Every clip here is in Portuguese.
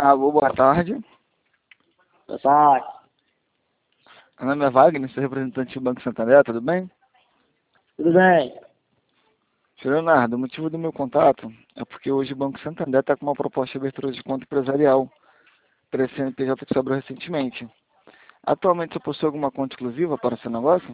Boa tarde. Boa tarde. Meu nome é Wagner, sou representante do Banco Santander, tudo bem? Tudo bem? Senhor Leonardo, o motivo do meu contato é porque hoje o Banco Santander está com uma proposta de abertura de conta empresarial para esse CNPJ que sobrou recentemente. Atualmente você possui alguma conta exclusiva para o seu negócio?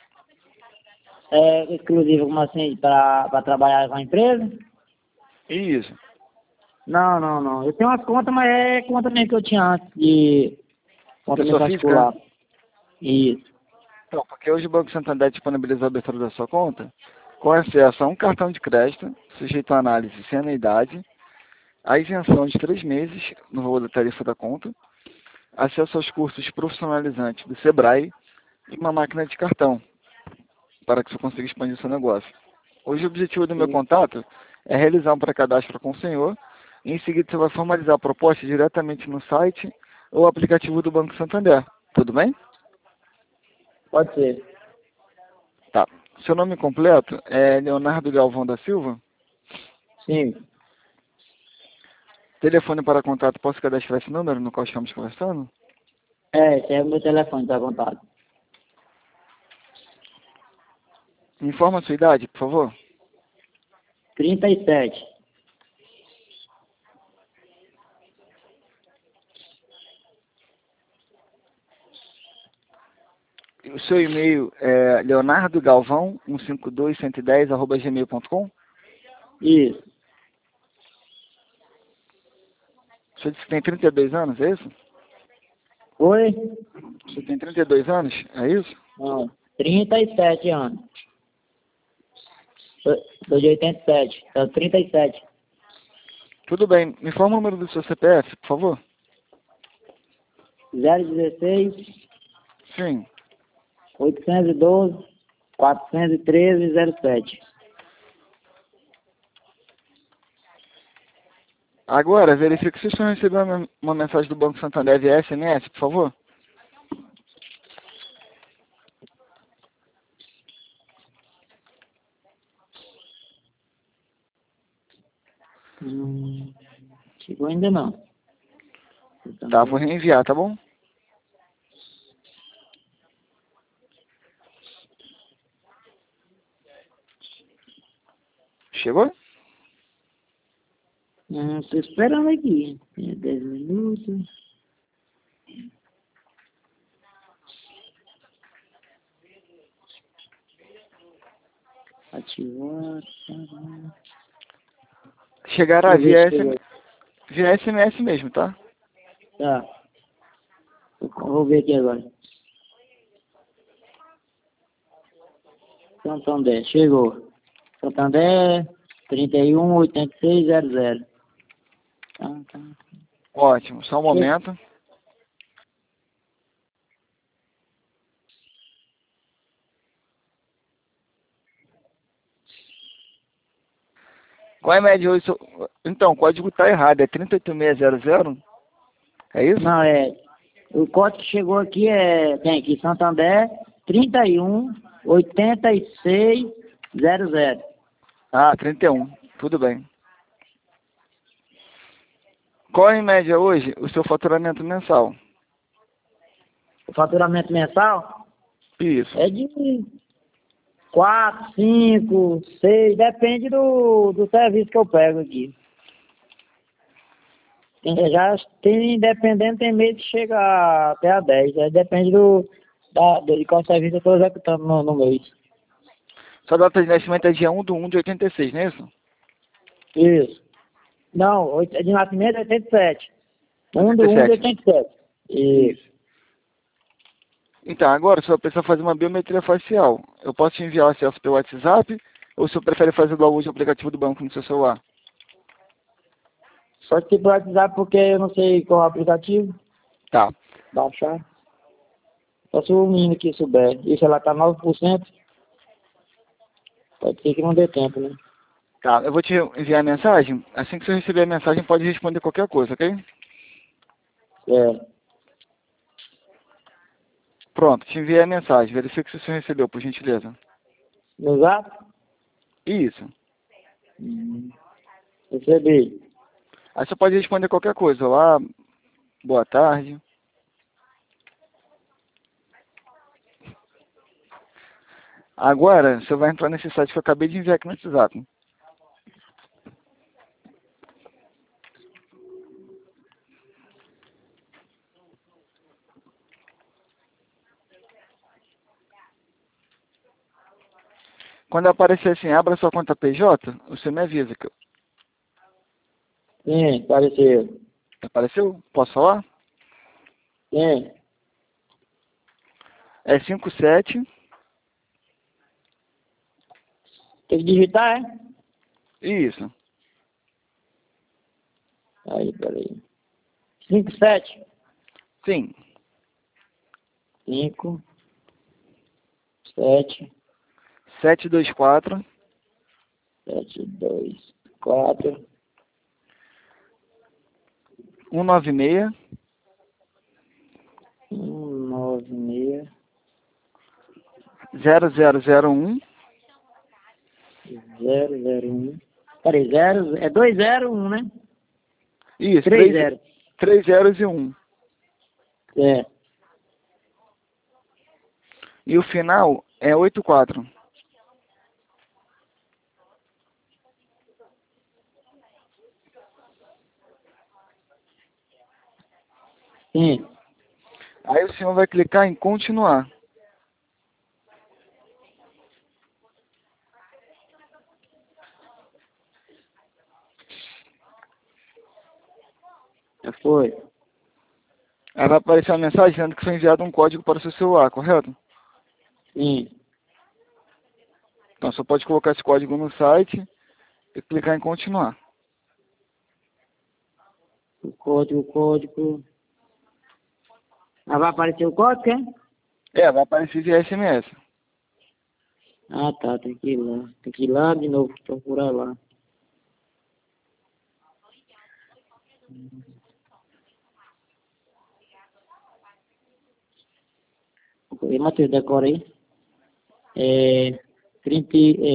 É exclusivo como assim para trabalhar com a empresa? Isso. Não. Eu tenho umas contas, mas é conta mesmo que eu tinha antes de conta mesmo Pessoa particular. física? Isso. Então, porque hoje o Banco Santander disponibiliza a abertura da sua conta com acesso a um cartão de crédito, sujeito à análise sem anuidade, a isenção de 3 meses no valor da tarifa da conta, acesso aos cursos profissionalizantes do Sebrae e uma máquina de cartão, para que você consiga expandir seu negócio. Hoje o objetivo do meu Sim. contato é realizar um pré-cadastro com o senhor e em seguida você vai formalizar a proposta diretamente no site ou aplicativo do Banco Santander. Tudo bem? Pode ser. Tá. Seu nome completo é Leonardo Galvão da Silva? Sim. Telefone para contato, posso cadastrar esse número no qual estamos conversando? Esse é o meu telefone, tá contato. Informa a sua idade, por favor. 37. O seu e-mail é leonardogalvão152110@gmail.com? Isso. O senhor disse que tem 32 anos, é isso? Oi? Você tem 32 anos, é isso? Não. 37 anos. Sou de 87. Sou 37. Tudo bem. Me informa o número do seu CPF, por favor. 016 Sim. 812 413 07. Agora, verifique se o senhor recebeu uma mensagem do Banco Santander via SMS, por favor. Chegou ainda não. Tá, vou reenviar, tá bom? Chegou? Tô esperando aqui. Tem 10 minutos. Ativar. Chegará Deixa eu ver via se chegou. via SMS mesmo, tá? Tá. Eu vou ver aqui agora. Santander. Chegou. Santander 318600. Tá. Ótimo, só um momento. Qual é a média hoje? Então, o código tá errado, é 38600? É isso? Não, o código que chegou aqui tem aqui Santander 318600. Ah, 31. Tudo bem. Qual é, em média, hoje, o seu faturamento mensal? O faturamento mensal Isso. é de 4, 5, 6, depende do serviço que eu pego aqui. Já tem, dependendo, tem mês que chega até a 10. Aí depende de qual serviço eu estou executando no mês. Sua data de nascimento é dia 1/1/86, não é isso? Isso. Não, de nascimento é 87. 1/1 de 87. 87. Isso. Então, agora o senhor precisa fazer uma biometria facial. Eu posso te enviar o acesso pelo WhatsApp ou o senhor prefere fazer o download do aplicativo do banco no seu celular? Só que pelo WhatsApp porque eu não sei qual é o aplicativo. Tá. Baixar. Só se o menino aqui souber. Isso ela tá 9%. Pode ser que não dê tempo, né? Tá, eu vou te enviar a mensagem. Assim que você receber a mensagem, pode responder qualquer coisa, ok? É. Pronto, te enviei a mensagem. Verifique se você recebeu, por gentileza. No Zap? Isso. Recebi. Aí você pode responder qualquer coisa. Olá, boa tarde. Agora, você vai entrar nesse site que eu acabei de enviar aqui no WhatsApp. Quando aparecer assim, abra sua conta PJ, você me avisa. Sim, apareceu. Apareceu? Posso falar? Sim. É 57. Tem que digitar, é? Isso. Aí, peraí. 57. Sim. 5, 7, 724 7, 2, 4, 196 1, 9, 0001 6, 0, 0, 1. Peraí, 0, é 2, 0, 1, né? Isso, 3, 0. 3 zeros e 1. É. E o final é 84. Sim. Aí o senhor vai clicar em continuar. Já foi. Aí vai aparecer uma mensagem dizendo que foi enviado um código para o seu celular, correto? Sim. Então você pode colocar esse código no site e clicar em continuar. O código. Ah, vai aparecer o código, é? É, vai aparecer via SMS. Ah, tá. Tem que ir lá. Tem que ir lá de novo, procurar lá. E Matheus, decora aí. É, 30,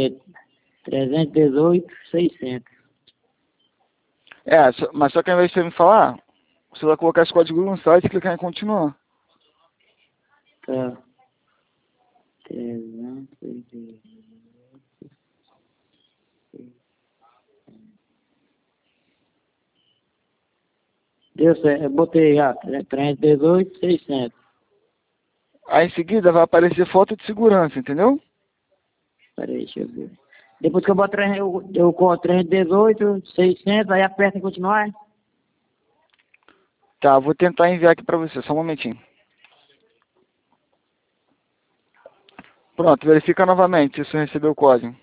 318, 600. É, mas só que ao invés de você me falar, você vai colocar esse código no site e clicar em continuar. Tá. 318. Deu certo. Eu botei já. 318, 600. Aí em seguida vai aparecer foto de segurança, entendeu? Peraí, deixa eu ver. Depois que eu boto eu coloco 318, 600, aí aperta em continuar. Tá, vou tentar enviar aqui pra você, só um momentinho. Pronto, verifica novamente se você recebeu o código.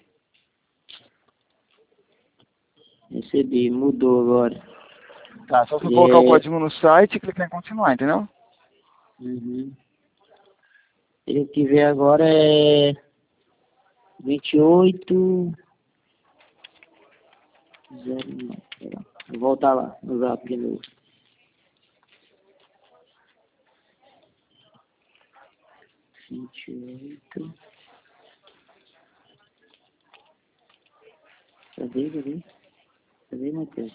Recebi, mudou agora. Tá, só você colocar o É, código no site e clicar em continuar, entendeu? uhum. Ele que vê agora é 28, 0, vou voltar lá no zap de novo. 28. Cadê? Cadê, Matheus?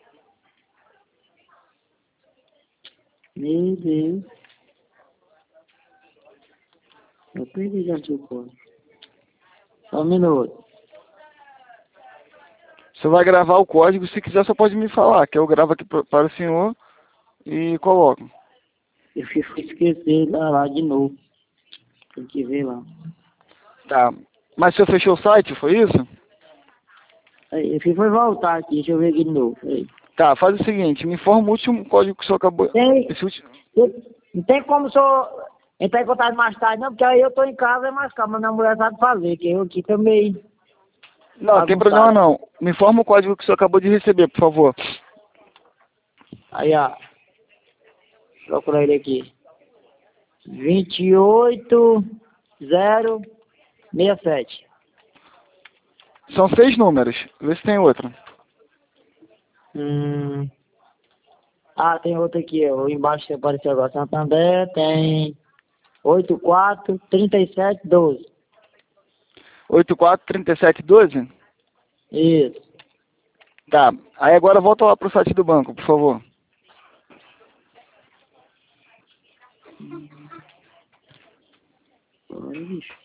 Meu Deus. Eu perdi já seu código. Só um minuto. Você vai gravar o código, se quiser só pode me falar, que eu gravo aqui para o senhor e coloco. Eu fui esquecer lá de novo. Tem que ver lá. Tá, mas você fechou o site, foi isso? Aí, eu fui voltar aqui, deixa eu ver aqui de novo. Aí. Tá, faz o seguinte, me informa o último código que o senhor acabou... Esse último... Não tem como o senhor entrar em contato mais tarde, não, porque aí eu tô em casa, é mais calma, minha mulher sabe fazer, que eu aqui tô meio Não, não tem problema bagunçado. não. Me informa o código que o senhor acabou de receber, por favor. Aí, ó, procura ele aqui. 28067. São 6 números, vê se tem outro. Hum. Ah, tem outro aqui, ó. Embaixo que apareceu agora. Santander tem 843712. 843712? Isso. Tá. Aí agora volta lá pro site do banco, por favor. Olha, bicho.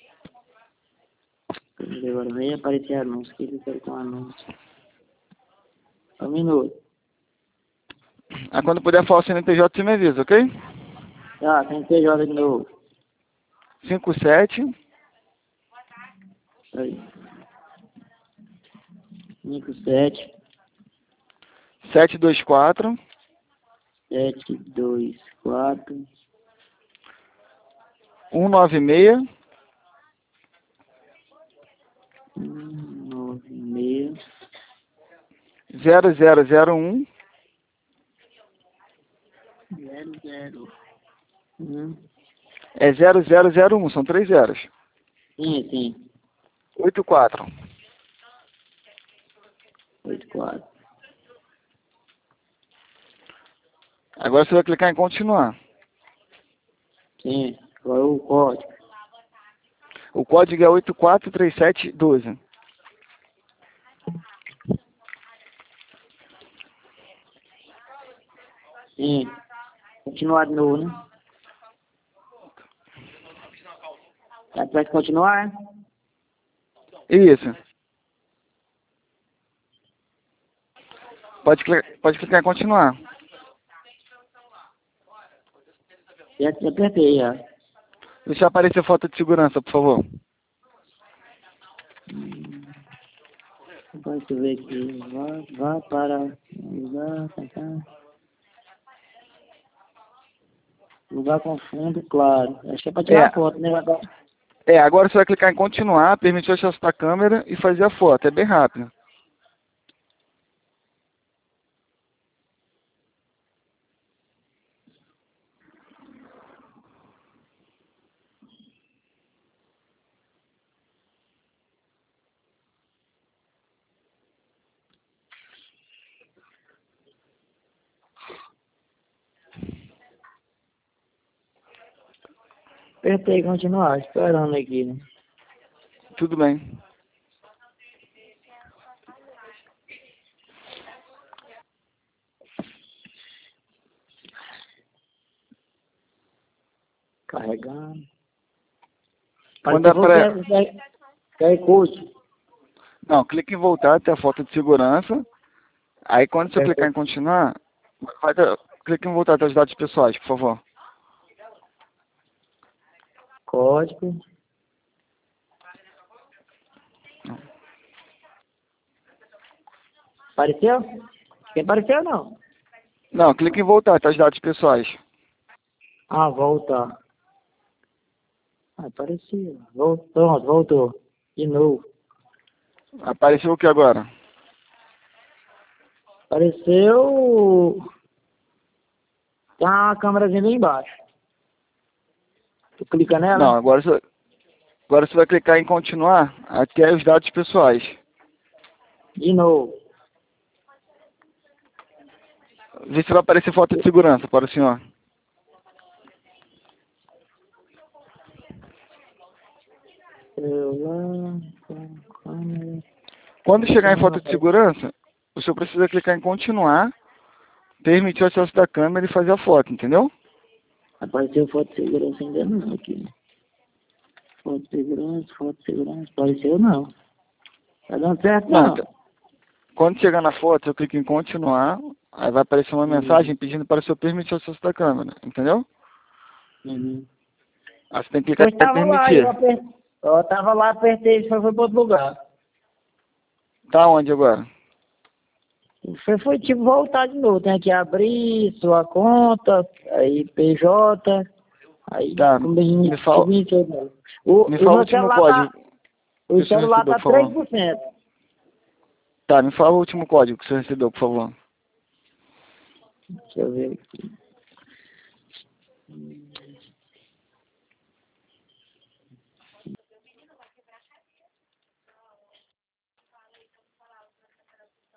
Agora vai aparecer anúncio, que ele quer com anúncio. Um minuto. Aí quando puder falar o CNPJ, você me avisa, ok? Tá, tem PJ de novo. 57 Aí. 57 724 724 196 196 0001 001. é 0001, são 3 zeros. Sim. 84. 84. Agora você vai clicar em continuar. Sim. Agora o código. O código é 843712. Sim. Continuar de novo, né? Tá, vai continuar, né? Isso. Pode clicar em continuar. Já apertei, já. Deixa aparecer foto de segurança, por favor. Deixa eu ver aqui. Vá para lugar com fundo claro. Acho que é para tirar foto, né? Agora você vai clicar em continuar, permitir o acesso da câmera e fazer a foto. É bem rápido. Apertei continuar, esperando aqui, né? Tudo bem. Carregando. Quando Quer curso. Não, clique em voltar até a foto de segurança. Aí quando você clicar em continuar, clique em voltar até os dados pessoais, por favor. Código. Apareceu? Quem apareceu não? Não, clique em voltar até os dados pessoais. Ah, voltar. Apareceu. Pronto, voltou. De novo. Apareceu o que agora? Apareceu. Tem uma câmerazinha ali embaixo. Tu clica nela? Não, agora você vai clicar em continuar até os dados pessoais. De novo. Vê se vai aparecer foto de segurança para o senhor. Celular, câmera. Quando chegar em foto de segurança, o senhor precisa clicar em continuar, permitir o acesso da câmera e fazer a foto, entendeu? Apareceu foto de segurança ainda não aqui. Foto de segurança. Apareceu não. Tá dando certo não. Quando chegar na foto, eu clico em continuar, aí vai aparecer uma mensagem pedindo para o senhor permitir o acesso da câmera, entendeu? Uhum. Aí você tem que clicar em permitir. Eu tava lá, apertei e foi para outro lugar. Tá onde agora? Foi tipo voltar de novo. Tem que abrir sua conta, aí PJ, aí Tá, me fala o último celular código. O celular tá 3%. Tá, me fala o último código que você recebeu, por favor. Deixa eu ver aqui.